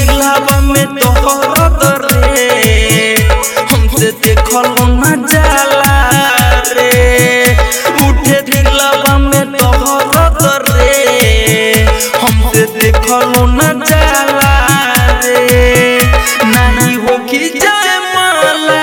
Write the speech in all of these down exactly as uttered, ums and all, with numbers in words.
दिलावा में तोहर रे हमसे देखल ना जाला रे उठे दिलावा में तोहर रे हमसे देखल ना जाला रे नहीं हो कि जाए माला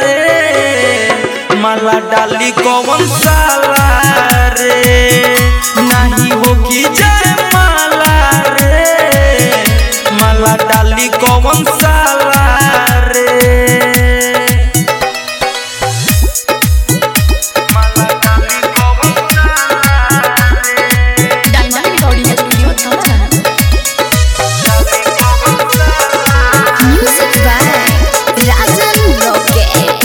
रे माला डाली कौन साला रे नहीं हो कि जाए माला रे माला डाली कौन साला रे माला डाली कौन साला रे डायमंड रिकॉर्डिंग स्टूडियो छौरा म्यूजिक बाय राजन रॉकेट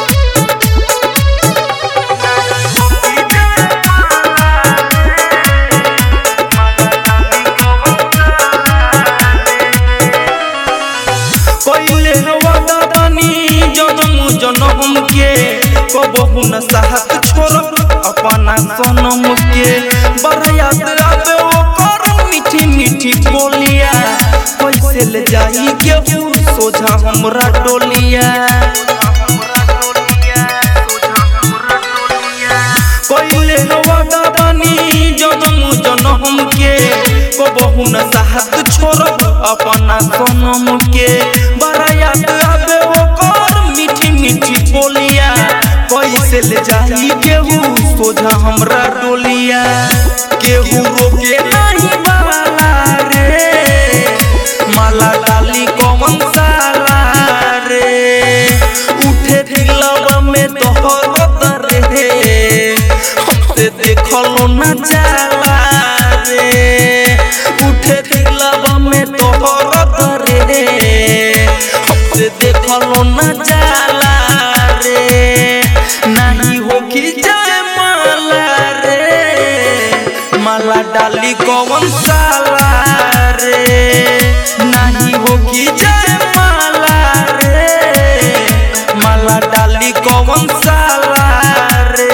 कोइले वादा बानी जनम जनम के कबहू न साहत छोड़ अपना सनम के बड़ा याद आवे ओकर मीठी मीठी बोलिया कैसे ले जाई केहू सोझा हमरा डोलिया कोइले वादा बानी जनम जनम के कबहू न साहत छोड़ अपना सनम के बड़ा याद आवे ओकर मीठी मीठी बोलिया कैसे ले जाई केहू सोझा हमरा डोलिया केहू रोके नहीं वाला रे माला डाली कौन साला रे उठे दिलवा में तोहर रे हमसे देखल ना जाला रे उठे दिलवा में तोहर रे हमसे देखल ना जाला रे नहीं हो कि जाए माला रे माला डाली कौन साला रे नहीं हो कि जाए माला रे माला डाली कौन साला रे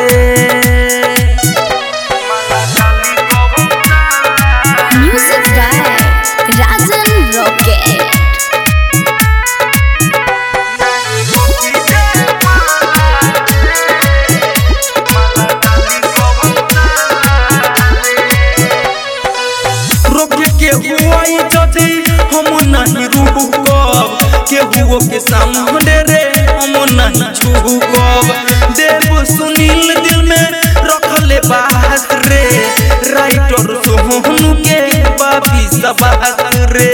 माला डाली कौन साला म्यूजिक बाय राजन रॉकेट हम नहीं रुकब केहू के सामने रे हम नहीं छुकब देव सुनील दिल में रखले बात रे राइटर सोहनु के बाबी सबात रे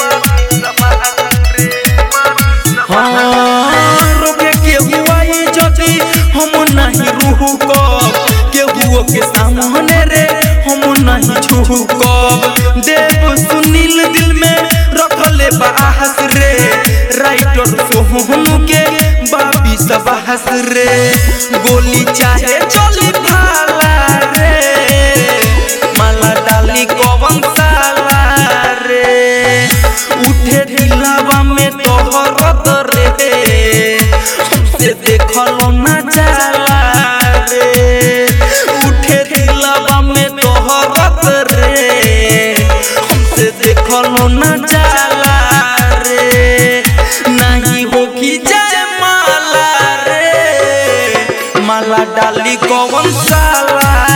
हाँ रोके केहू आई जदी हम नहीं रुकब केहू के सामने रे हम नहीं छुकब देव सुनील दिल में रखले बाहस रे राइटर सोहनु के बाबी सबाहस रे गोली चाहे चली भाला रे माला डाली कौन साला रे उठे दिलावा में तोहर रे हमसे देखल ना जाला रे उठे दिलावा में तोहर रे हमसे देखल ना जाला रे नहीं हो कि जाए माला रे माला डाली कौन साला